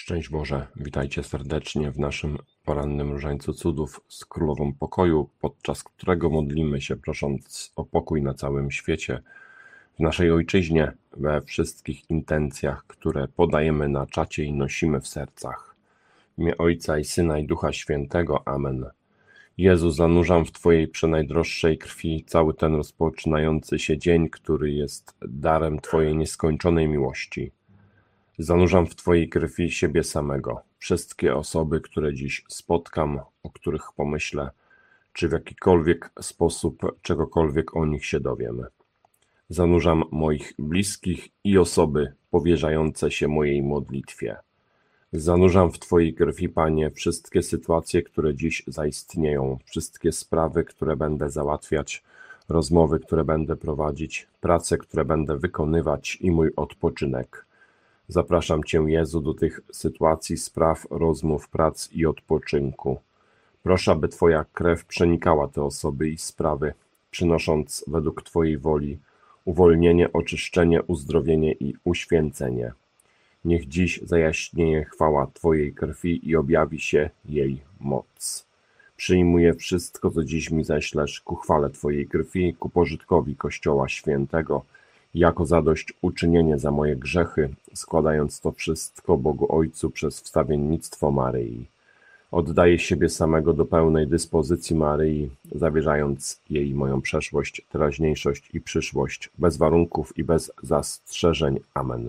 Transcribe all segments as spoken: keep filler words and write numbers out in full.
Szczęść Boże, witajcie serdecznie w naszym porannym różańcu cudów z Królową Pokoju, podczas którego modlimy się prosząc o pokój na całym świecie, w naszej ojczyźnie, we wszystkich intencjach, które podajemy na czacie i nosimy w sercach. W imię Ojca i Syna i Ducha Świętego. Amen. Jezu, zanurzam w Twojej przenajdroższej krwi cały ten rozpoczynający się dzień, który jest darem Twojej nieskończonej miłości. Zanurzam w Twojej krwi siebie samego, wszystkie osoby, które dziś spotkam, o których pomyślę, czy w jakikolwiek sposób czegokolwiek o nich się dowiem. Zanurzam moich bliskich i osoby powierzające się mojej modlitwie. Zanurzam w Twojej krwi, Panie, wszystkie sytuacje, które dziś zaistnieją, wszystkie sprawy, które będę załatwiać, rozmowy, które będę prowadzić, prace, które będę wykonywać i mój odpoczynek. Zapraszam Cię, Jezu, do tych sytuacji, spraw, rozmów, prac i odpoczynku. Proszę, aby Twoja krew przenikała te osoby i sprawy, przynosząc według Twojej woli uwolnienie, oczyszczenie, uzdrowienie i uświęcenie. Niech dziś zajaśnieje chwała Twojej krwi i objawi się jej moc. Przyjmuję wszystko, co dziś mi ześlesz ku chwale Twojej krwi, ku pożytkowi Kościoła Świętego, jako zadośćuczynienie za moje grzechy, składając to wszystko Bogu Ojcu przez wstawiennictwo Maryi. Oddaję siebie samego do pełnej dyspozycji Maryi, zawierzając jej moją przeszłość, teraźniejszość i przyszłość, bez warunków i bez zastrzeżeń. Amen.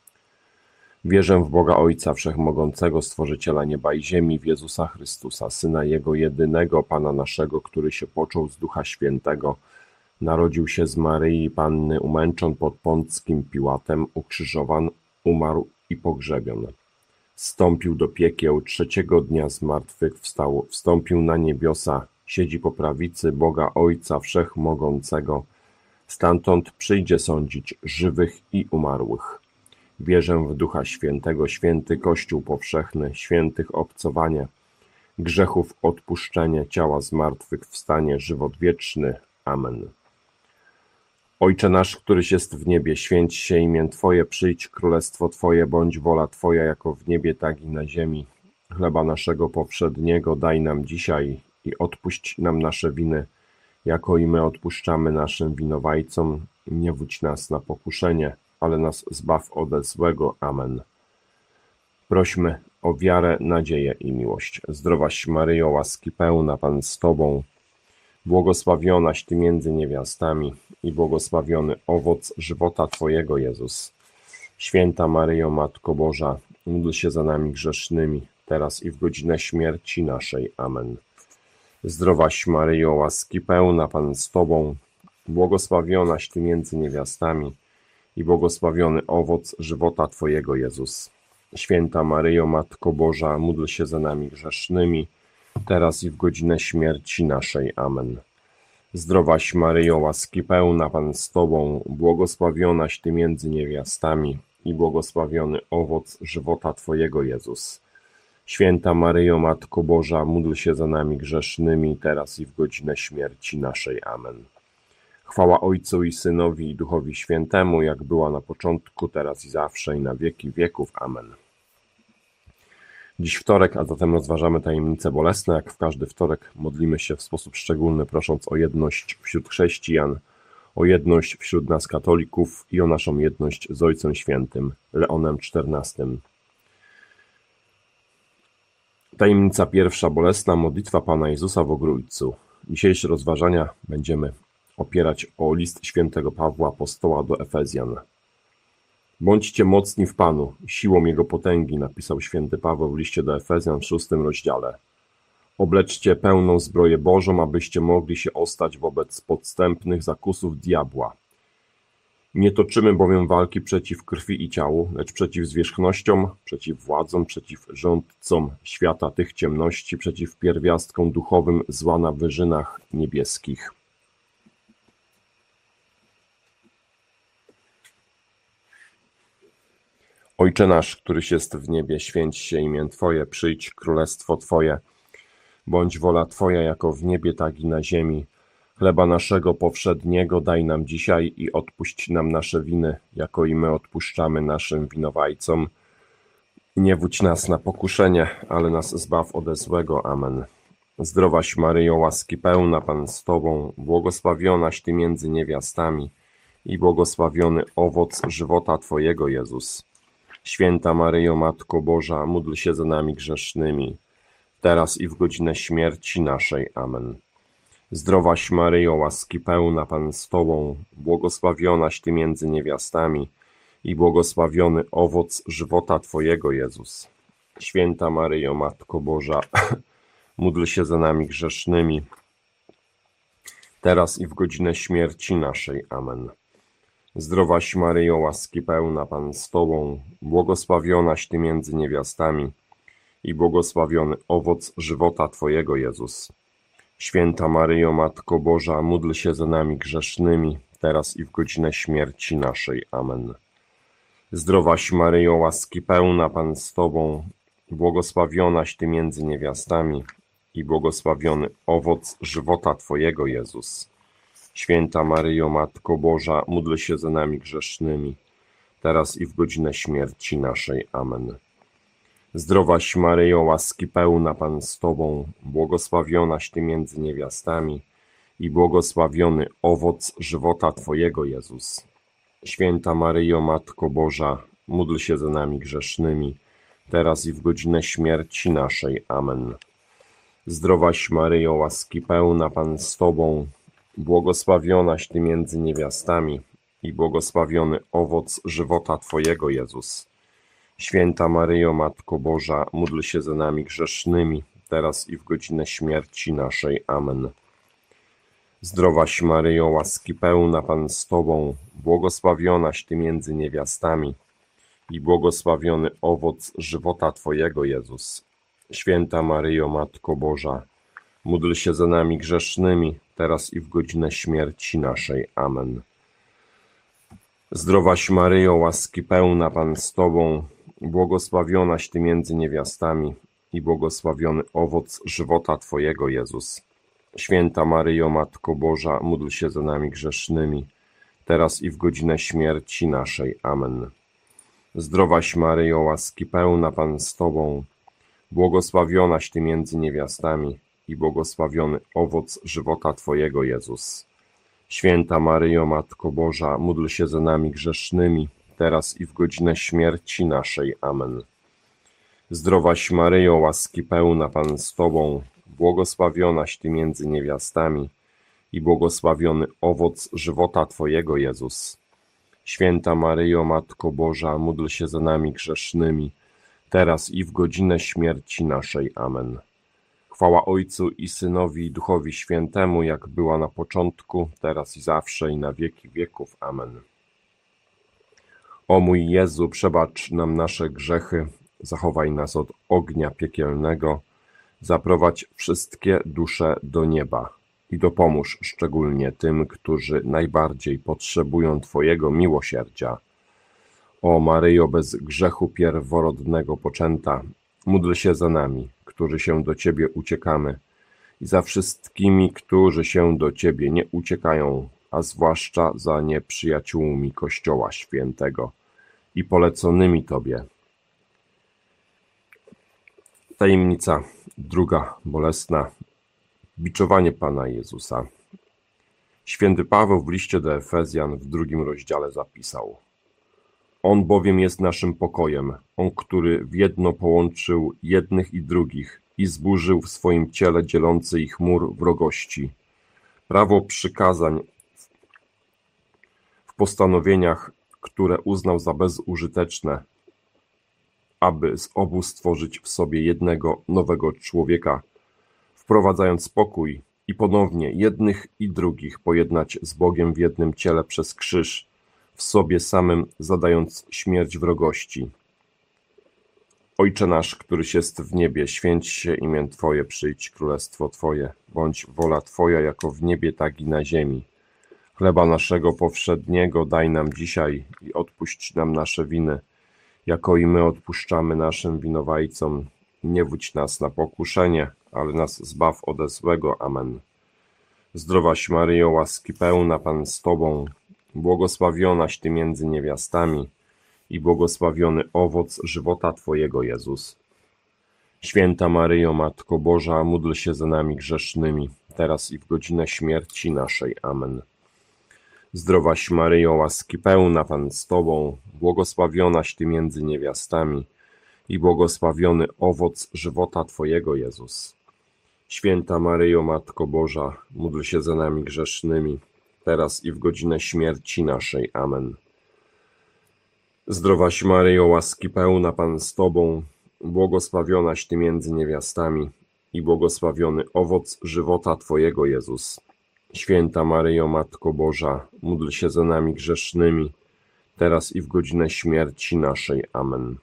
Wierzę w Boga Ojca Wszechmogącego, Stworzyciela nieba i ziemi, w Jezusa Chrystusa, Syna Jego jedynego, Pana naszego, który się począł z Ducha Świętego, narodził się z Maryi Panny, umęczon pod Pąckim Piłatem, ukrzyżowan, umarł i pogrzebion. Zstąpił do piekieł, trzeciego dnia z martwych wstał, wstąpił na niebiosa, siedzi po prawicy Boga Ojca Wszechmogącego, stamtąd przyjdzie sądzić żywych i umarłych. Wierzę w Ducha Świętego, święty Kościół powszechny, świętych obcowanie, grzechów odpuszczenie, ciała zmartwychwstanie, żywot wieczny. Amen. Ojcze nasz, któryś jest w niebie, święć się imię Twoje, przyjdź królestwo Twoje, bądź wola Twoja, jako w niebie, tak i na ziemi. Chleba naszego powszedniego daj nam dzisiaj i odpuść nam nasze winy, jako i my odpuszczamy naszym winowajcom. Nie wódź nas na pokuszenie, ale nas zbaw ode złego. Amen. Prośmy o wiarę, nadzieję i miłość. Zdrowaś Maryjo, łaski pełna, Pan z Tobą, błogosławionaś Ty między niewiastami i błogosławiony owoc żywota Twojego, Jezus. Święta Maryjo, Matko Boża, módl się za nami grzesznymi, teraz i w godzinę śmierci naszej. Amen. Zdrowaś Maryjo, łaski pełna, Pan z Tobą, błogosławionaś Ty między niewiastami i błogosławiony owoc żywota Twojego, Jezus. Święta Maryjo, Matko Boża, módl się za nami grzesznymi, teraz i w godzinę śmierci naszej. Amen. Zdrowaś Maryjo, łaski pełna, Pan z Tobą, błogosławionaś Ty między niewiastami i błogosławiony owoc żywota Twojego, Jezus. Święta Maryjo, Matko Boża, módl się za nami grzesznymi, teraz i w godzinę śmierci naszej. Amen. Chwała Ojcu i Synowi i Duchowi Świętemu, jak była na początku, teraz i zawsze, i na wieki wieków. Amen. Dziś wtorek, a zatem rozważamy tajemnice bolesne. Jak w każdy wtorek modlimy się w sposób szczególny, prosząc o jedność wśród chrześcijan, o jedność wśród nas katolików i o naszą jedność z Ojcem Świętym, Leonem czternastym. Tajemnica pierwsza bolesna, modlitwa Pana Jezusa w Ogrójcu. Dzisiejsze rozważania będziemy opierać o list świętego Pawła apostoła do Efezjan. Bądźcie mocni w Panu, siłą Jego potęgi, napisał święty Paweł w liście do Efezjan w szóstym rozdziale. Obleczcie pełną zbroję Bożą, abyście mogli się ostać wobec podstępnych zakusów diabła. Nie toczymy bowiem walki przeciw krwi i ciału, lecz przeciw zwierzchnościom, przeciw władzom, przeciw rządcom świata tych ciemności, przeciw pierwiastkom duchowym zła na wyżynach niebieskich. Ojcze nasz, któryś jest w niebie, święć się imię Twoje, przyjdź królestwo Twoje, bądź wola Twoja jako w niebie, tak i na ziemi. Chleba naszego powszedniego daj nam dzisiaj i odpuść nam nasze winy, jako i my odpuszczamy naszym winowajcom. Nie wódź nas na pokuszenie, ale nas zbaw ode złego. Amen. Zdrowaś Maryjo, łaski pełna, Pan z Tobą, błogosławionaś Ty między niewiastami i błogosławiony owoc żywota Twojego, Jezus. Święta Maryjo, Matko Boża, módl się za nami grzesznymi, teraz i w godzinę śmierci naszej. Amen. Zdrowaś Maryjo, łaski pełna, Pan z Tobą, błogosławionaś Ty między niewiastami i błogosławiony owoc żywota Twojego, Jezus. Święta Maryjo, Matko Boża, módl się za nami grzesznymi, teraz i w godzinę śmierci naszej. Amen. Zdrowaś Maryjo, łaski pełna, Pan z Tobą, błogosławionaś Ty między niewiastami i błogosławiony owoc żywota Twojego, Jezus. Święta Maryjo, Matko Boża, módl się za nami grzesznymi, teraz i w godzinę śmierci naszej. Amen. Zdrowaś Maryjo, łaski pełna, Pan z Tobą, błogosławionaś Ty między niewiastami i błogosławiony owoc żywota Twojego, Jezus. Święta Maryjo, Matko Boża, módl się za nami grzesznymi, teraz i w godzinę śmierci naszej. Amen. Zdrowaś Maryjo, łaski pełna, Pan z Tobą, błogosławionaś Ty między niewiastami i błogosławiony owoc żywota Twojego, Jezus. Święta Maryjo, Matko Boża, módl się za nami grzesznymi, teraz i w godzinę śmierci naszej. Amen. Zdrowaś Maryjo, łaski pełna, Pan z Tobą, błogosławionaś Ty między niewiastami i błogosławiony owoc żywota Twojego, Jezus. Święta Maryjo, Matko Boża, módl się za nami grzesznymi, teraz i w godzinę śmierci naszej. Amen. Zdrowaś Maryjo, łaski pełna, Pan z Tobą, błogosławionaś Ty między niewiastami i błogosławiony owoc żywota Twojego, Jezus. Święta Maryjo, Matko Boża, módl się za nami grzesznymi, teraz i w godzinę śmierci naszej. Amen. Zdrowaś Maryjo, łaski pełna, Pan z Tobą, błogosławionaś Ty między niewiastami i błogosławiony owoc żywota Twojego, Jezus. Święta Maryjo, Matko Boża, módl się za nami grzesznymi, teraz i w godzinę śmierci naszej. Amen. Zdrowaś Maryjo, łaski pełna, Pan z Tobą, błogosławionaś Ty między niewiastami i błogosławiony owoc żywota Twojego, Jezus. Święta Maryjo, Matko Boża, módl się za nami grzesznymi, teraz i w godzinę śmierci naszej. Amen. Zdrowaś Maryjo, łaski pełna, Pan z Tobą, błogosławionaś Ty między niewiastami i błogosławiony owoc żywota Twojego, Jezus. Święta Maryjo, Matko Boża, módl się za nami grzesznymi, teraz i w godzinę śmierci naszej. Amen. Chwała Ojcu i Synowi i Duchowi Świętemu, jak była na początku, teraz i zawsze i na wieki wieków. Amen. O mój Jezu, przebacz nam nasze grzechy, zachowaj nas od ognia piekielnego, zaprowadź wszystkie dusze do nieba i dopomóż szczególnie tym, którzy najbardziej potrzebują Twojego miłosierdzia. O Maryjo, bez grzechu pierworodnego poczęta, módl się za nami, którzy się do Ciebie uciekamy, i za wszystkimi, którzy się do Ciebie nie uciekają, a zwłaszcza za nieprzyjaciółmi Kościoła Świętego i poleconymi Tobie. Tajemnica druga bolesna. Biczowanie Pana Jezusa. Święty Paweł w liście do Efezjan w drugim rozdziale zapisał: On bowiem jest naszym pokojem, On, który w jedno połączył jednych i drugich i zburzył w swoim ciele dzielący ich mur wrogości. Prawo przykazań w postanowieniach, które uznał za bezużyteczne, aby z obu stworzyć w sobie jednego nowego człowieka, wprowadzając pokój i ponownie jednych i drugich pojednać z Bogiem w jednym ciele przez krzyż, w sobie samym zadając śmierć wrogości. Ojcze nasz, któryś jest w niebie, święć się imię Twoje, przyjdź królestwo Twoje, bądź wola Twoja jako w niebie, tak i na ziemi. Chleba naszego powszedniego daj nam dzisiaj i odpuść nam nasze winy, jako i my odpuszczamy naszym winowajcom. Nie wódź nas na pokuszenie, ale nas zbaw ode złego. Amen. Zdrowaś Maryjo, łaski pełna, Pan z Tobą, błogosławionaś Ty między niewiastami i błogosławiony owoc żywota Twojego, Jezus. Święta Maryjo, Matko Boża, módl się za nami grzesznymi, teraz i w godzinę śmierci naszej. Amen. Zdrowaś Maryjo, łaski pełna, Pan z Tobą, błogosławionaś Ty między niewiastami i błogosławiony owoc żywota Twojego, Jezus. Święta Maryjo, Matko Boża, módl się za nami grzesznymi, teraz i w godzinę śmierci naszej. Amen. Zdrowaś Maryjo, łaski pełna, Pan z Tobą, błogosławionaś Ty między niewiastami i błogosławiony owoc żywota Twojego, Jezus. Święta Maryjo, Matko Boża, módl się za nami grzesznymi, teraz i w godzinę śmierci naszej. Amen.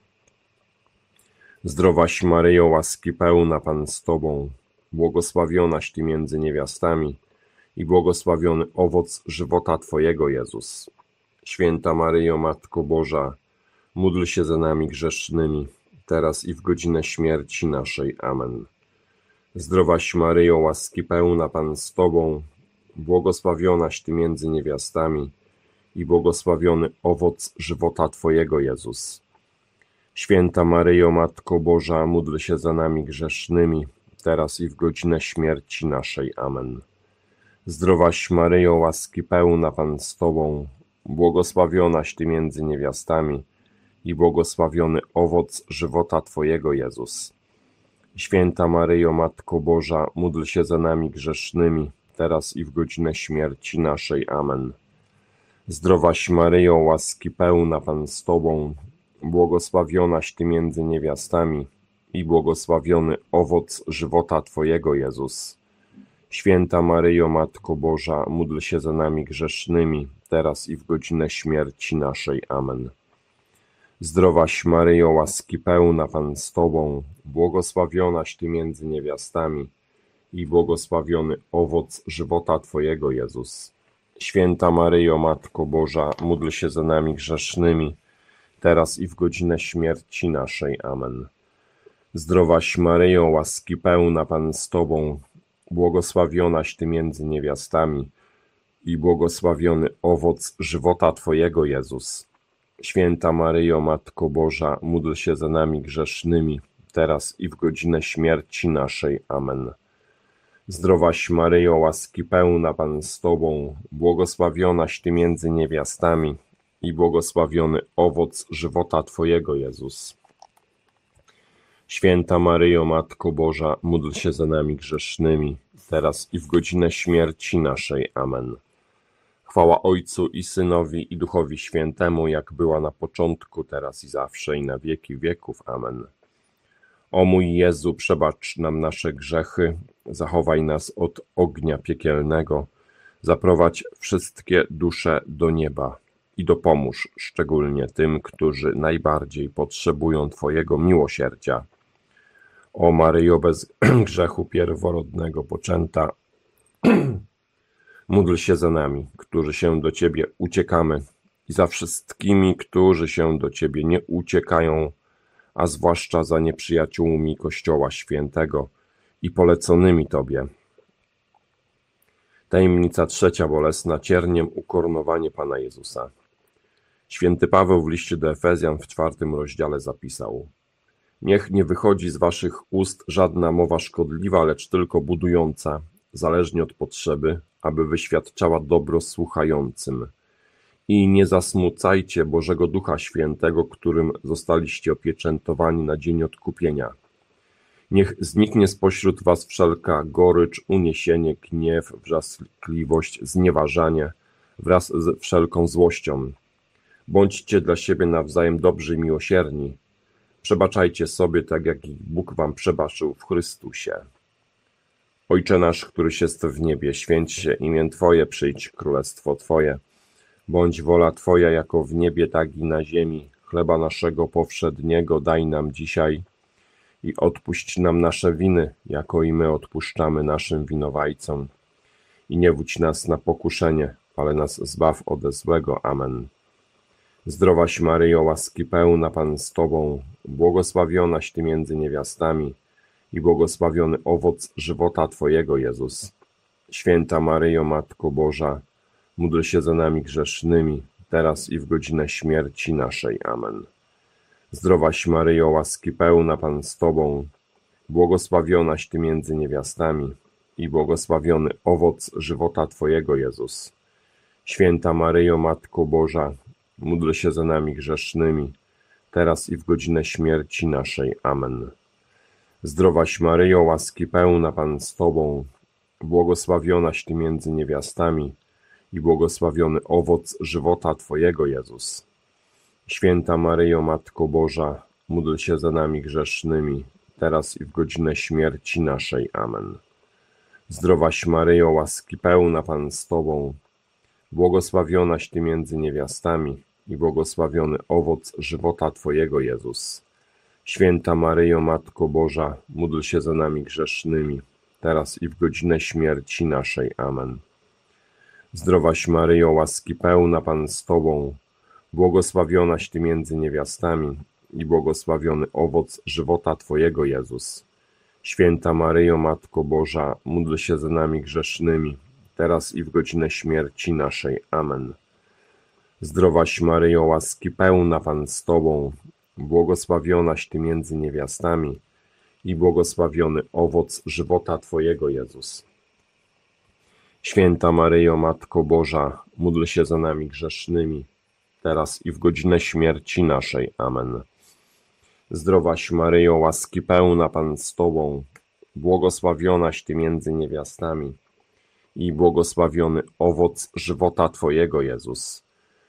Zdrowaś Maryjo, łaski pełna, Pan z Tobą, błogosławionaś Ty między niewiastami i błogosławiony owoc żywota Twojego, Jezus. Święta Maryjo, Matko Boża, módl się za nami grzesznymi, teraz i w godzinę śmierci naszej. Amen. Zdrowaś Maryjo, łaski pełna, Pan z Tobą, błogosławionaś Ty między niewiastami i błogosławiony owoc żywota Twojego, Jezus. Święta Maryjo, Matko Boża, módl się za nami grzesznymi, teraz i w godzinę śmierci naszej. Amen. Zdrowaś Maryjo, łaski pełna, Pan z Tobą, błogosławionaś Ty między niewiastami i błogosławiony owoc żywota Twojego, Jezus. Święta Maryjo, Matko Boża, módl się za nami grzesznymi, teraz i w godzinę śmierci naszej. Amen. Zdrowaś Maryjo, łaski pełna, Pan z Tobą, błogosławionaś Ty między niewiastami i błogosławiony owoc żywota Twojego, Jezus. Święta Maryjo, Matko Boża, módl się za nami grzesznymi, teraz i w godzinę śmierci naszej. Amen. Zdrowaś Maryjo, łaski pełna, Pan z Tobą, błogosławionaś Ty między niewiastami i błogosławiony owoc żywota Twojego, Jezus. Święta Maryjo, Matko Boża, módl się za nami grzesznymi, teraz i w godzinę śmierci naszej. Amen. Zdrowaś Maryjo, łaski pełna, Pan z Tobą, błogosławionaś Ty między niewiastami i błogosławiony owoc żywota Twojego, Jezus. Święta Maryjo, Matko Boża, módl się za nami grzesznymi, teraz i w godzinę śmierci naszej. Amen. Zdrowaś Maryjo, łaski pełna, Pan z Tobą, błogosławionaś Ty między niewiastami i błogosławiony owoc żywota Twojego, Jezus. Święta Maryjo, Matko Boża, módl się za nami grzesznymi, teraz i w godzinę śmierci naszej. Amen. Chwała Ojcu i Synowi i Duchowi Świętemu, jak była na początku, teraz i zawsze, i na wieki wieków. Amen. O mój Jezu, przebacz nam nasze grzechy, zachowaj nas od ognia piekielnego, zaprowadź wszystkie dusze do nieba i dopomóż szczególnie tym, którzy najbardziej potrzebują Twojego miłosierdzia. O Maryjo, bez grzechu pierworodnego poczęta, módl się za nami, którzy się do Ciebie uciekamy, i za wszystkimi, którzy się do Ciebie nie uciekają, a zwłaszcza za nieprzyjaciółmi Kościoła Świętego i poleconymi Tobie. Tajemnica trzecia bolesna, cierniem ukoronowanie Pana Jezusa. Święty Paweł w liście do Efezjan w czwartym rozdziale zapisał: Niech nie wychodzi z waszych ust żadna mowa szkodliwa, lecz tylko budująca, zależnie od potrzeby, aby wyświadczała dobro słuchającym. I nie zasmucajcie Bożego Ducha Świętego, którym zostaliście opieczętowani na dzień odkupienia. Niech zniknie spośród was wszelka gorycz, uniesienie, gniew, wrzaskliwość, znieważanie wraz z wszelką złością. Bądźcie dla siebie nawzajem dobrzy i miłosierni. Przebaczajcie sobie, tak jak i Bóg wam przebaczył w Chrystusie. Ojcze nasz, któryś jest w niebie, święć się imię Twoje, przyjdź królestwo Twoje. Bądź wola Twoja jako w niebie, tak i na ziemi. Chleba naszego powszedniego daj nam dzisiaj i odpuść nam nasze winy, jako i my odpuszczamy naszym winowajcom. I nie wódź nas na pokuszenie, ale nas zbaw ode złego. Amen. Zdrowaś Maryjo, łaski pełna, Pan z Tobą, błogosławionaś Ty między niewiastami i błogosławiony owoc żywota Twojego, Jezus. Święta Maryjo, Matko Boża, módl się za nami grzesznymi, teraz i w godzinę śmierci naszej. Amen. Zdrowaś Maryjo, łaski pełna, Pan z Tobą, błogosławionaś Ty między niewiastami i błogosławiony owoc żywota Twojego, Jezus. Święta Maryjo, Matko Boża, módl się za nami grzesznymi, teraz i w godzinę śmierci naszej. Amen. Zdrowaś Maryjo, łaski pełna, Pan z Tobą, błogosławionaś Ty między niewiastami i błogosławiony owoc żywota Twojego, Jezus. Święta Maryjo, Matko Boża, módl się za nami grzesznymi, teraz i w godzinę śmierci naszej. Amen. Zdrowaś Maryjo, łaski pełna, Pan z Tobą, błogosławionaś Ty między niewiastami i błogosławiony owoc żywota Twojego, Jezus. Święta Maryjo, Matko Boża, módl się za nami grzesznymi, teraz i w godzinę śmierci naszej. Amen. Zdrowaś Maryjo, łaski pełna, Pan z Tobą, błogosławionaś Ty między niewiastami i błogosławiony owoc żywota Twojego, Jezus. Święta Maryjo, Matko Boża, módl się za nami grzesznymi, teraz i w godzinę śmierci naszej. Amen. Zdrowaś Maryjo, łaski pełna, Pan z Tobą, błogosławionaś Ty między niewiastami i błogosławiony owoc żywota Twojego, Jezus. Święta Maryjo, Matko Boża, módl się za nami grzesznymi, teraz i w godzinę śmierci naszej. Amen. Zdrowaś Maryjo, łaski pełna, Pan z Tobą, błogosławionaś Ty między niewiastami i błogosławiony owoc żywota Twojego, Jezus.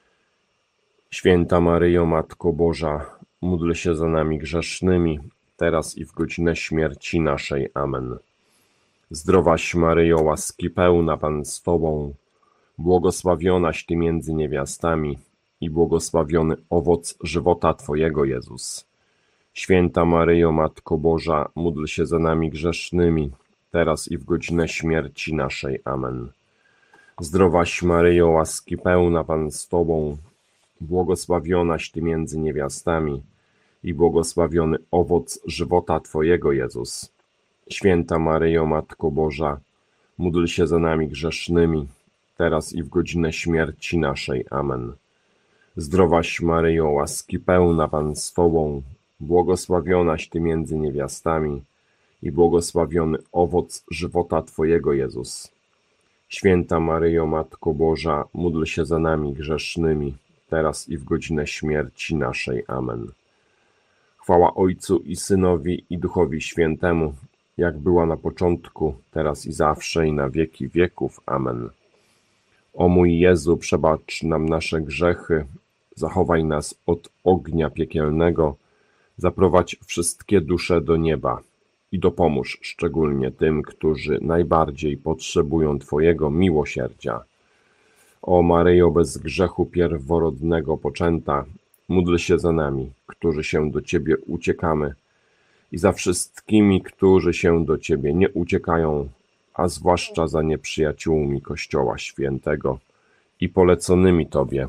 Święta Maryjo, Matko Boża, módl się za nami grzesznymi, teraz i w godzinę śmierci naszej. Amen. Zdrowaś Maryjo, łaski pełna, Pan z Tobą, błogosławionaś Ty między niewiastami i błogosławiony owoc żywota Twojego, Jezus. Święta Maryjo, Matko Boża, módl się za nami grzesznymi, teraz i w godzinę śmierci naszej. Amen. Zdrowaś Maryjo, łaski pełna, Pan z Tobą, błogosławionaś Ty między niewiastami i błogosławiony owoc żywota Twojego, Jezus. Święta Maryjo, Matko Boża, módl się za nami grzesznymi, teraz i w godzinę śmierci naszej. Amen. Zdrowaś Maryjo, łaski pełna, Pan z Tobą, błogosławionaś Ty między niewiastami i błogosławiony owoc żywota Twojego, Jezus. Święta Maryjo, Matko Boża, módl się za nami grzesznymi, teraz i w godzinę śmierci naszej. Amen. Chwała Ojcu i Synowi i Duchowi Świętemu, jak była na początku, teraz i zawsze, i na wieki wieków. Amen. O mój Jezu, przebacz nam nasze grzechy, zachowaj nas od ognia piekielnego, zaprowadź wszystkie dusze do nieba i dopomóż szczególnie tym, którzy najbardziej potrzebują Twojego miłosierdzia. O Maryjo, bez grzechu pierworodnego poczęta, módl się za nami, którzy się do Ciebie uciekamy, i za wszystkimi, którzy się do Ciebie nie uciekają, a zwłaszcza za nieprzyjaciółmi Kościoła Świętego i poleconymi Tobie.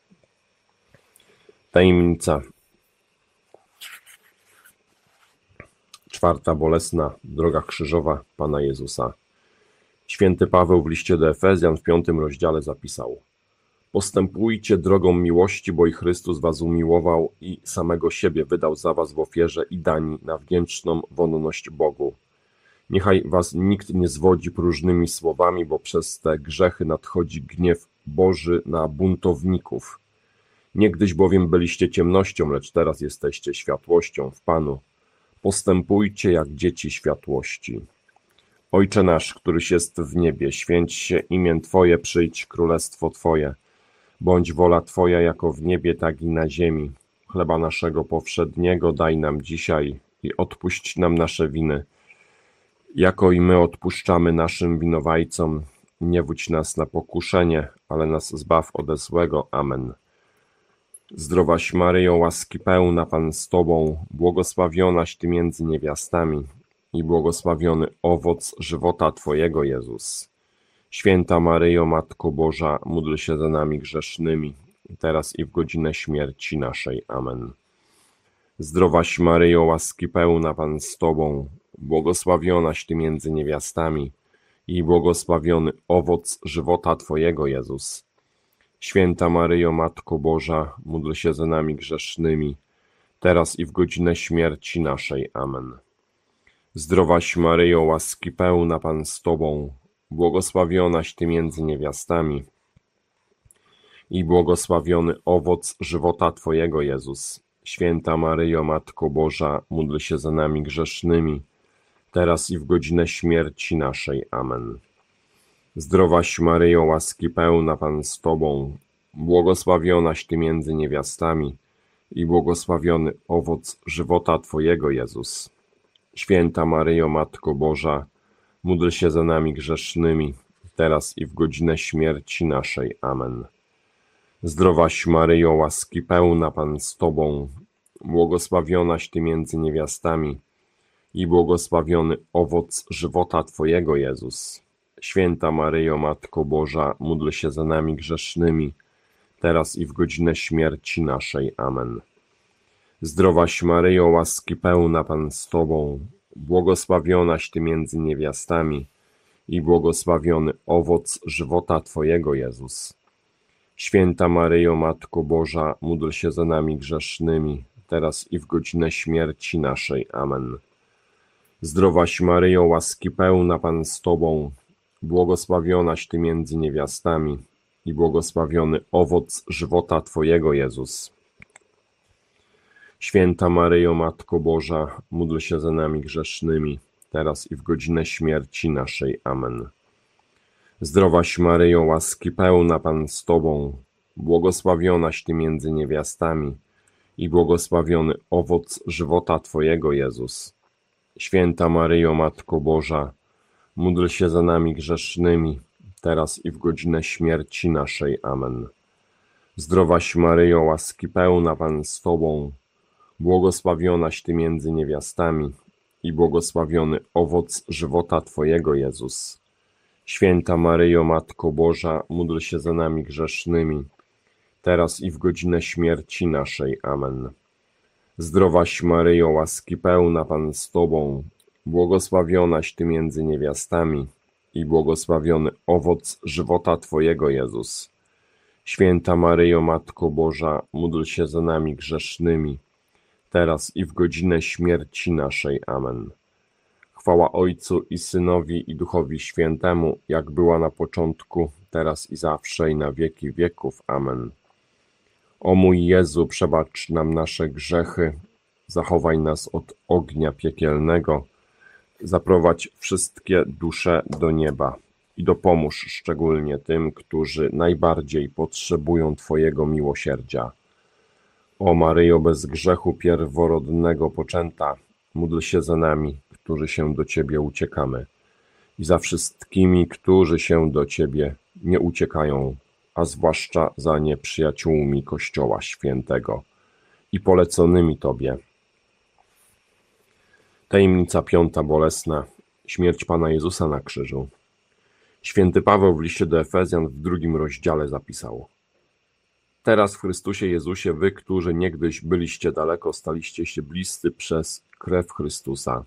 Tajemnica czwarta bolesna, droga krzyżowa Pana Jezusa. Święty Paweł w liście do Efezjan w piątym rozdziale zapisał: postępujcie drogą miłości, bo i Chrystus was umiłował i samego siebie wydał za was w ofierze i dani na wdzięczną wonność Bogu. Niechaj was nikt nie zwodzi próżnymi słowami, bo przez te grzechy nadchodzi gniew Boży na buntowników. Niegdyś bowiem byliście ciemnością, lecz teraz jesteście światłością w Panu. Postępujcie jak dzieci światłości. Ojcze nasz, któryś jest w niebie, święć się imię Twoje, przyjdź królestwo Twoje. Bądź wola Twoja jako w niebie, tak i na ziemi. Chleba naszego powszedniego daj nam dzisiaj i odpuść nam nasze winy, jako i my odpuszczamy naszym winowajcom. Nie wódź nas na pokuszenie, ale nas zbaw ode złego. Amen. Zdrowaś Maryjo, łaski pełna, Pan z Tobą, błogosławionaś Ty między niewiastami i błogosławiony owoc żywota Twojego, Jezus. Święta Maryjo, Matko Boża, módl się za nami grzesznymi, teraz i w godzinę śmierci naszej. Amen. Zdrowaś Maryjo, łaski pełna, Pan z Tobą, błogosławionaś Ty między niewiastami i błogosławiony owoc żywota Twojego, Jezus. Święta Maryjo, Matko Boża, módl się za nami grzesznymi, teraz i w godzinę śmierci naszej. Amen. Zdrowaś Maryjo, łaski pełna, Pan z Tobą, błogosławionaś Ty między niewiastami i błogosławiony owoc żywota Twojego, Jezus. Święta Maryjo, Matko Boża, módl się za nami grzesznymi, teraz i w godzinę śmierci naszej. Amen. Zdrowaś Maryjo, łaski pełna, Pan z Tobą, błogosławionaś Ty między niewiastami i błogosławiony owoc żywota Twojego, Jezus. Święta Maryjo, Matko Boża, módl się za nami grzesznymi, teraz i w godzinę śmierci naszej. Amen. Zdrowaś Maryjo, łaski pełna, Pan z Tobą, błogosławionaś Ty między niewiastami i błogosławiony owoc żywota Twojego, Jezus. Święta Maryjo, Matko Boża, módl się za nami grzesznymi, teraz i w godzinę śmierci naszej. Amen. Zdrowaś Maryjo, łaski pełna, Pan z Tobą, błogosławionaś Ty między niewiastami i błogosławiony owoc żywota Twojego, Jezus. Święta Maryjo, Matko Boża, módl się za nami grzesznymi, teraz i w godzinę śmierci naszej. Amen. Zdrowaś Maryjo, łaski pełna, Pan z Tobą, błogosławionaś Ty między niewiastami i błogosławiony owoc żywota Twojego, Jezus. Święta Maryjo, Matko Boża, módl się za nami grzesznymi, teraz i w godzinę śmierci naszej. Amen. Zdrowaś Maryjo, łaski pełna, Pan z Tobą, błogosławionaś Ty między niewiastami i błogosławiony owoc żywota Twojego, Jezus. Święta Maryjo, Matko Boża, módl się za nami grzesznymi, teraz i w godzinę śmierci naszej. Amen. Zdrowaś Maryjo, łaski pełna, Pan z Tobą, błogosławionaś Ty między niewiastami i błogosławiony owoc żywota Twojego, Jezus. Święta Maryjo, Matko Boża, módl się za nami grzesznymi, teraz i w godzinę śmierci naszej. Amen. Zdrowaś Maryjo, łaski pełna, Pan z Tobą, błogosławionaś Ty między niewiastami i błogosławiony owoc żywota Twojego, Jezus. Święta Maryjo, Matko Boża, módl się za nami grzesznymi, teraz i w godzinę śmierci naszej. Amen. Chwała Ojcu i Synowi i Duchowi Świętemu, jak była na początku, teraz i zawsze i na wieki wieków. Amen. O mój Jezu, przebacz nam nasze grzechy, zachowaj nas od ognia piekielnego, zaprowadź wszystkie dusze do nieba i dopomóż szczególnie tym, którzy najbardziej potrzebują Twojego miłosierdzia. O Maryjo, bez grzechu pierworodnego poczęta, módl się za nami, którzy się do Ciebie uciekamy, i za wszystkimi, którzy się do Ciebie nie uciekają, a zwłaszcza za nieprzyjaciółmi Kościoła Świętego i poleconymi Tobie. Tajemnica piąta bolesna. Śmierć Pana Jezusa na krzyżu. Święty Paweł w liście do Efezjan w drugim rozdziale zapisał: Teraz w Chrystusie Jezusie wy, którzy niegdyś byliście daleko, staliście się bliscy przez krew Chrystusa.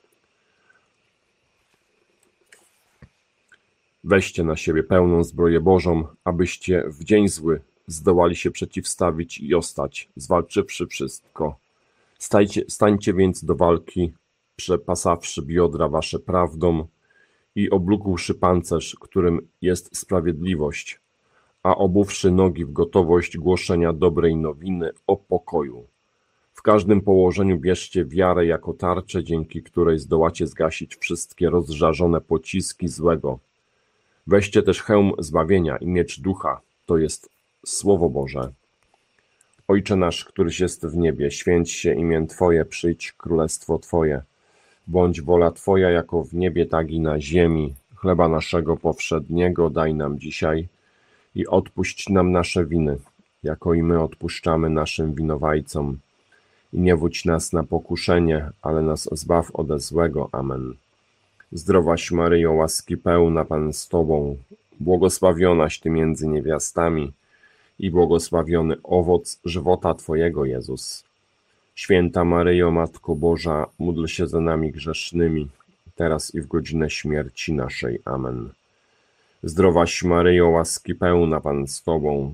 Weźcie na siebie pełną zbroję Bożą, abyście w dzień zły zdołali się przeciwstawić i ostać, zwalczywszy wszystko. Stajcie, stańcie więc do walki, przepasawszy biodra wasze prawdą i oblókłszy pancerz, którym jest sprawiedliwość, a obuwszy nogi w gotowość głoszenia dobrej nowiny o pokoju. W każdym położeniu bierzcie wiarę jako tarczę, dzięki której zdołacie zgasić wszystkie rozżarzone pociski złego. Weźcie też hełm zbawienia i miecz ducha, to jest Słowo Boże. Ojcze nasz, któryś jest w niebie, święć się imię Twoje, przyjdź królestwo Twoje. Bądź wola Twoja jako w niebie, tak i na ziemi. Chleba naszego powszedniego daj nam dzisiaj i odpuść nam nasze winy, jako i my odpuszczamy naszym winowajcom. I nie wódź nas na pokuszenie, ale nas zbaw ode złego. Amen. Zdrowaś Maryjo, łaski pełna, Pan z Tobą, błogosławionaś Ty między niewiastami i błogosławiony owoc żywota Twojego, Jezus. Święta Maryjo, Matko Boża, módl się za nami grzesznymi, teraz i w godzinę śmierci naszej. Amen. Zdrowaś Maryjo, łaski pełna, Pan z Tobą,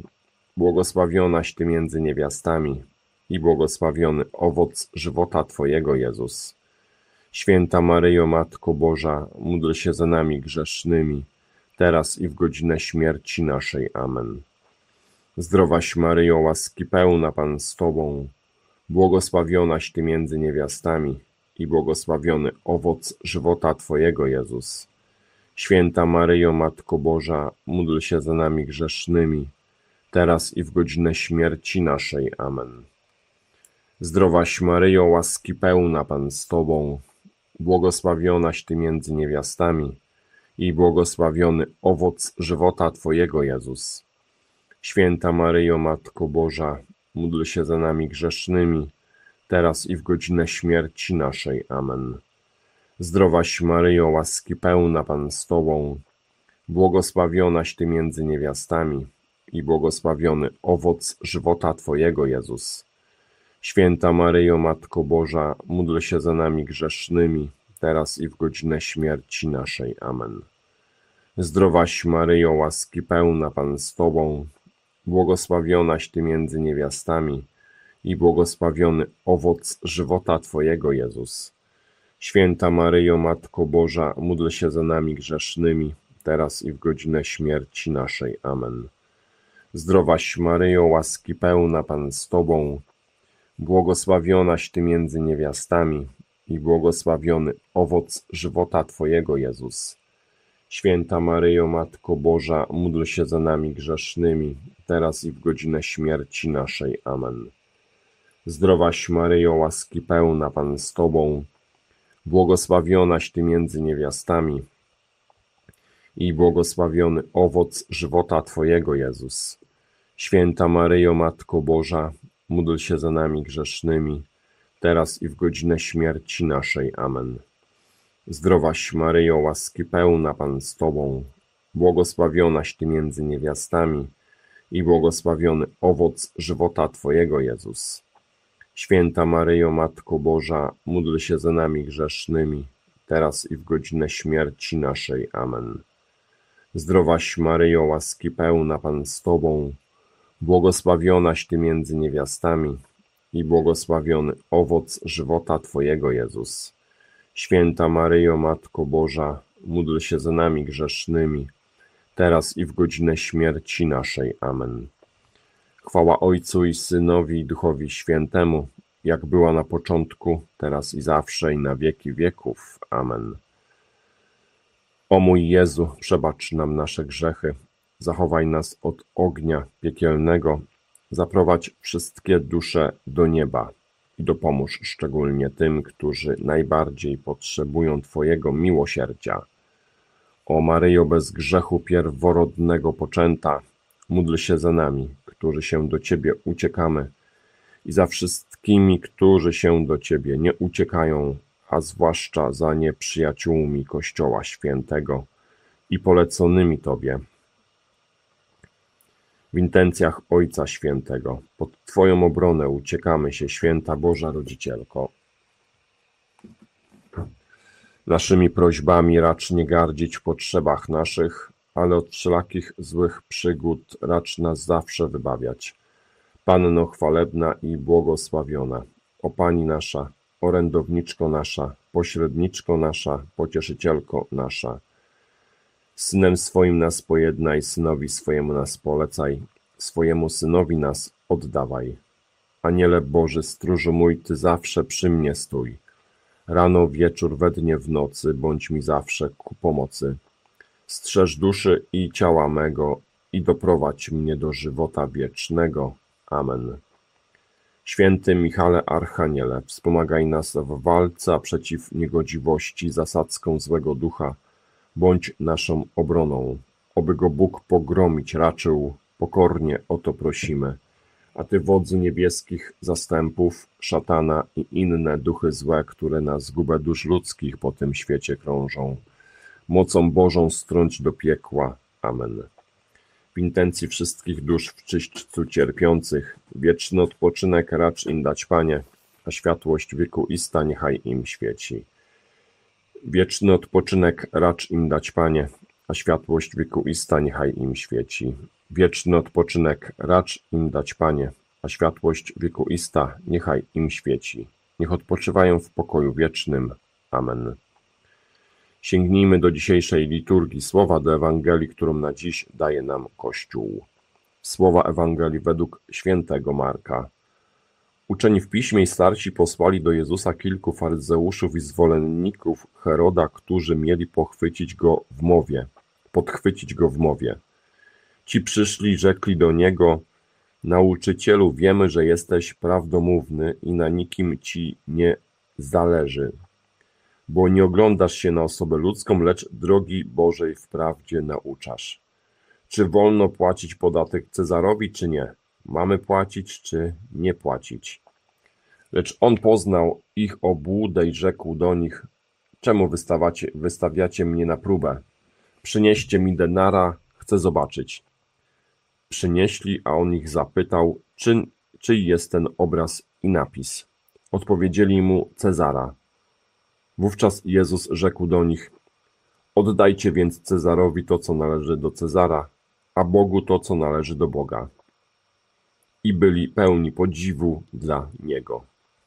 błogosławionaś Ty między niewiastami i błogosławiony owoc żywota Twojego, Jezus. Święta Maryjo, Matko Boża, módl się za nami grzesznymi, teraz i w godzinę śmierci naszej. Amen. Zdrowaś Maryjo, łaski pełna, Pan z Tobą, błogosławionaś Ty między niewiastami i błogosławiony owoc żywota Twojego, Jezus. Święta Maryjo, Matko Boża, módl się za nami grzesznymi, teraz i w godzinę śmierci naszej. Amen. Zdrowaś Maryjo, łaski pełna, Pan z Tobą, błogosławionaś Ty między niewiastami i błogosławiony owoc żywota Twojego, Jezus. Święta Maryjo, Matko Boża, módl się za nami grzesznymi, teraz i w godzinę śmierci naszej. Amen. Zdrowaś Maryjo, łaski pełna, Pan z Tobą, błogosławionaś Ty między niewiastami i błogosławiony owoc żywota Twojego, Jezus. Święta Maryjo, Matko Boża, módl się za nami grzesznymi, teraz i w godzinę śmierci naszej. Amen. Zdrowaś Maryjo, łaski pełna, Pan z Tobą, błogosławionaś Ty między niewiastami i błogosławiony owoc żywota Twojego, Jezus. Święta Maryjo, Matko Boża, módl się za nami grzesznymi, teraz i w godzinę śmierci naszej. Amen. Zdrowaś Maryjo, łaski pełna, Pan z Tobą, błogosławionaś Ty między niewiastami i błogosławiony owoc żywota Twojego, Jezus. Święta Maryjo, Matko Boża, módl się za nami grzesznymi, teraz i w godzinę śmierci naszej. Amen. Zdrowaś Maryjo, łaski pełna, Pan z Tobą, błogosławionaś Ty między niewiastami i błogosławiony owoc żywota Twojego, Jezus. Święta Maryjo, Matko Boża, módl się za nami grzesznymi, teraz i w godzinę śmierci naszej. Amen. Zdrowaś Maryjo, łaski pełna, Pan z Tobą, błogosławionaś Ty między niewiastami i błogosławiony owoc żywota Twojego, Jezus. Święta Maryjo, Matko Boża, módl się za nami grzesznymi, teraz i w godzinę śmierci naszej. Amen. Zdrowaś Maryjo, łaski pełna, Pan z Tobą, błogosławionaś Ty między niewiastami i błogosławiony owoc żywota Twojego, Jezus. Święta Maryjo, Matko Boża, módl się za nami grzesznymi, teraz i w godzinę śmierci naszej. Amen. Chwała Ojcu i Synowi i Duchowi Świętemu, jak była na początku, teraz i zawsze i na wieki wieków. Amen. O mój Jezu, przebacz nam nasze grzechy, zachowaj nas od ognia piekielnego, zaprowadź wszystkie dusze do nieba i dopomóż szczególnie tym, którzy najbardziej potrzebują Twojego miłosierdzia. O Maryjo, bez grzechu pierworodnego poczęta, módl się za nami, którzy się do Ciebie uciekamy, i za wszystkimi, którzy się do Ciebie nie uciekają, a zwłaszcza za nieprzyjaciółmi Kościoła Świętego i poleconymi Tobie. W intencjach Ojca Świętego, pod Twoją obronę uciekamy się, Święta Boża Rodzicielko. Naszymi prośbami racz nie gardzić w potrzebach naszych, ale od wszelakich złych przygód racz nas zawsze wybawiać. Panno chwalebna i błogosławiona, o Pani nasza, orędowniczko nasza, pośredniczko nasza, pocieszycielko nasza. Synem swoim nas pojednaj, synowi swojemu nas polecaj, swojemu synowi nas oddawaj. Aniele Boży, stróżu mój, Ty zawsze przy mnie stój. Rano, wieczór, we dnie, w nocy, bądź mi zawsze ku pomocy. Strzeż duszy i ciała mego i doprowadź mnie do żywota wiecznego. Amen. Święty Michale Archaniele, wspomagaj nas w walce przeciw niegodziwości, zasadzką złego ducha, bądź naszą obroną. Oby go Bóg pogromić raczył, pokornie o to prosimy. A Ty, wodzu niebieskich zastępów, szatana i inne duchy złe, które na zgubę dusz ludzkich po tym świecie krążą, mocą Bożą strąć do piekła. Amen. W intencji wszystkich dusz w czyśćcu cierpiących, wieczny odpoczynek racz im dać, Panie, a światłość wiekuista niechaj im świeci. Wieczny odpoczynek racz im dać, Panie, a światłość wiekuista niechaj im świeci. Wieczny odpoczynek racz im dać, Panie, a światłość wiekuista niechaj im świeci. Niech odpoczywają w pokoju wiecznym. Amen. Sięgnijmy do dzisiejszej liturgii słowa, do Ewangelii, którą na dziś daje nam Kościół. Słowa Ewangelii według świętego Marka. Uczeni w piśmie i starsi posłali do Jezusa kilku faryzeuszów i zwolenników Heroda, którzy mieli pochwycić go w mowie, podchwycić go w mowie. Ci przyszli i rzekli do niego: Nauczycielu, wiemy, że jesteś prawdomówny i na nikim ci nie zależy, bo nie oglądasz się na osobę ludzką, lecz drogi Bożej wprawdzie nauczasz. Czy wolno płacić podatek Cezarowi, czy nie? Mamy płacić, czy nie płacić? Lecz on poznał ich obłudę i rzekł do nich: Czemu wystawiacie, wystawiacie mnie na próbę? Przynieście mi denara, chcę zobaczyć. Przynieśli, a on ich zapytał, czy, czyj jest ten obraz i napis. Odpowiedzieli mu: Cezara. Wówczas Jezus rzekł do nich: Oddajcie więc Cezarowi to, co należy do Cezara, a Bogu to, co należy do Boga. I byli pełni podziwu dla Niego.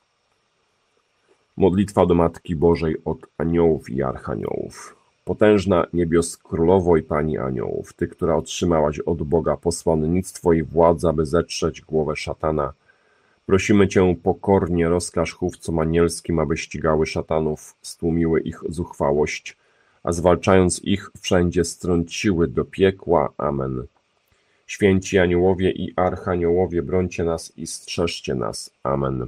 Modlitwa do Matki Bożej od aniołów i archaniołów. Potężna niebios królowo i pani aniołów, Ty, która otrzymałaś od Boga posłannictwo i władzę, aby zetrzeć głowę szatana, prosimy Cię pokornie, rozkaż chówcom anielskim, aby ścigały szatanów, stłumiły ich zuchwałość, a zwalczając ich wszędzie strąciły do piekła. Amen. Święci aniołowie i archaniołowie, brońcie nas i strzeżcie nas. Amen.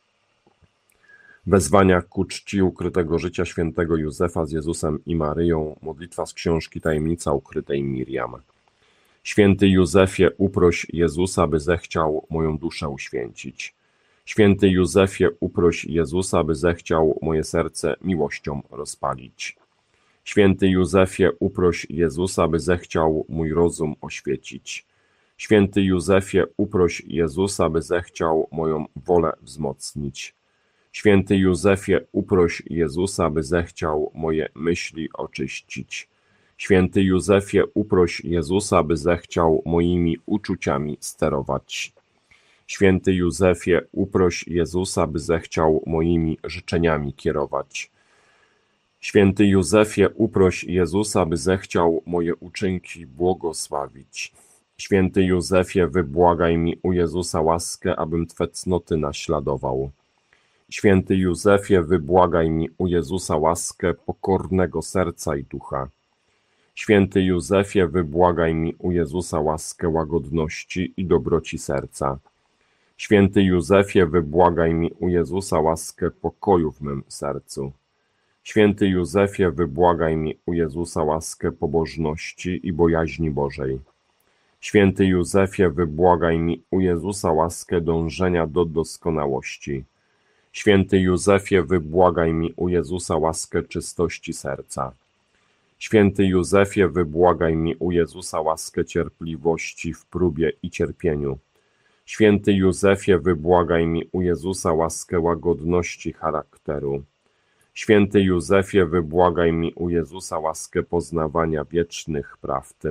Wezwania ku czci ukrytego życia świętego Józefa z Jezusem i Maryją. Modlitwa z książki Tajemnica ukrytej Miriam. Święty Józefie, uproś Jezusa, by zechciał moją duszę uświęcić. Święty Józefie, uproś Jezusa, by zechciał moje serce miłością rozpalić. Święty Józefie, uproś Jezusa, by zechciał mój rozum oświecić. Święty Józefie, uproś Jezusa, by zechciał moją wolę wzmocnić. Święty Józefie, uproś Jezusa, by zechciał moje myśli oczyścić. Święty Józefie, uproś Jezusa, by zechciał moimi uczuciami sterować. Święty Józefie, uproś Jezusa, by zechciał moimi życzeniami kierować. Święty Józefie, uproś Jezusa, by zechciał moje uczynki błogosławić. Święty Józefie, wybłagaj mi u Jezusa łaskę, abym Twe cnoty naśladował. Święty Józefie, wybłagaj mi u Jezusa łaskę pokornego serca i ducha. Święty Józefie, wybłagaj mi u Jezusa łaskę łagodności i dobroci serca. Święty Józefie, wybłagaj mi u Jezusa łaskę pokoju w mym sercu. Święty Józefie, wybłagaj mi u Jezusa łaskę pobożności i bojaźni Bożej. Święty Józefie, wybłagaj mi u Jezusa łaskę dążenia do doskonałości. Święty Józefie, wybłagaj mi u Jezusa łaskę czystości serca. Święty Józefie, wybłagaj mi u Jezusa łaskę cierpliwości w próbie i cierpieniu. Święty Józefie, wybłagaj mi u Jezusa łaskę łagodności charakteru. Święty Józefie, wybłagaj mi u Jezusa łaskę poznawania wiecznych prawd.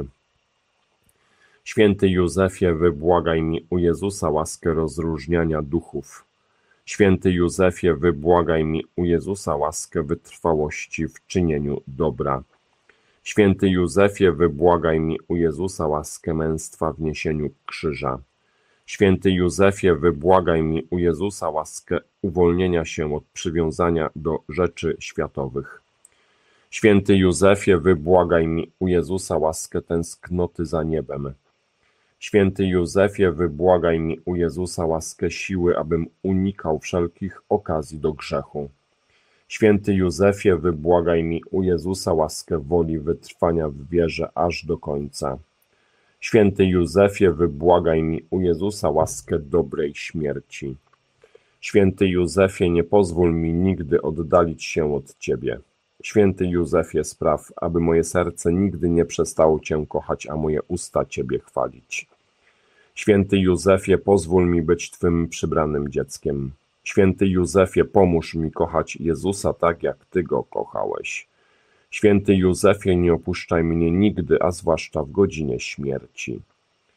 Święty Józefie, wybłagaj mi u Jezusa łaskę rozróżniania duchów. Święty Józefie, wybłagaj mi u Jezusa łaskę wytrwałości w czynieniu dobra. Święty Józefie, wybłagaj mi u Jezusa łaskę męstwa w niesieniu krzyża. Święty Józefie, wybłagaj mi u Jezusa łaskę uwolnienia się od przywiązania do rzeczy światowych. Święty Józefie, wybłagaj mi u Jezusa łaskę tęsknoty za niebem. Święty Józefie, wybłagaj mi u Jezusa łaskę siły, abym unikał wszelkich okazji do grzechu. Święty Józefie, wybłagaj mi u Jezusa łaskę woli wytrwania w wierze aż do końca. Święty Józefie, wybłagaj mi u Jezusa łaskę dobrej śmierci. Święty Józefie, nie pozwól mi nigdy oddalić się od Ciebie. Święty Józefie, spraw, aby moje serce nigdy nie przestało Cię kochać, a moje usta Ciebie chwalić. Święty Józefie, pozwól mi być Twym przybranym dzieckiem. Święty Józefie, pomóż mi kochać Jezusa tak, jak Ty Go kochałeś. Święty Józefie, nie opuszczaj mnie nigdy, a zwłaszcza w godzinie śmierci.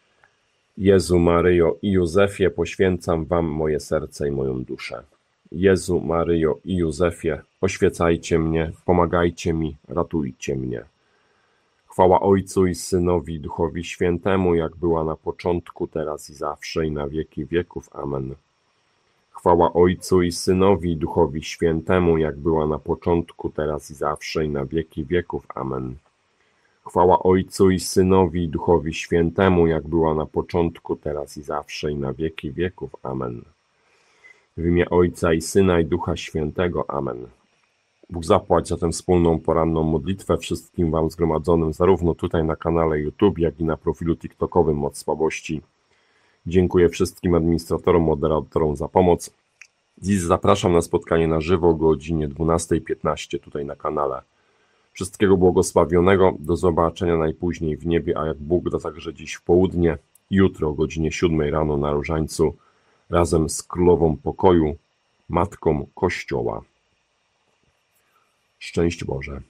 Jezu, Maryjo i Józefie, poświęcam wam moje serce i moją duszę. Jezu, Maryjo i Józefie, oświecajcie mnie, pomagajcie mi, ratujcie mnie. Chwała Ojcu i Synowi i Duchowi Świętemu, jak była na początku, teraz i zawsze, i na wieki wieków. Amen. Chwała Ojcu i Synowi i Duchowi Świętemu, jak była na początku, teraz i zawsze, i na wieki wieków. Amen. Chwała Ojcu i Synowi i Duchowi Świętemu, jak była na początku, teraz i zawsze, i na wieki wieków. Amen. W imię Ojca i Syna i Ducha Świętego. Amen. Bóg zapłać za tę wspólną poranną modlitwę wszystkim wam zgromadzonym, zarówno tutaj na kanale YouTube, jak i na profilu TikTokowym Moc Słabości. Dziękuję wszystkim administratorom, moderatorom za pomoc. Dziś zapraszam na spotkanie na żywo o godzinie dwunastej piętnaście tutaj na kanale. Wszystkiego błogosławionego, do zobaczenia najpóźniej w niebie, a jak Bóg da także dziś w południe, jutro o godzinie siódmej rano na Różańcu, razem z Królową Pokoju, Matką Kościoła. Szczęść Boże.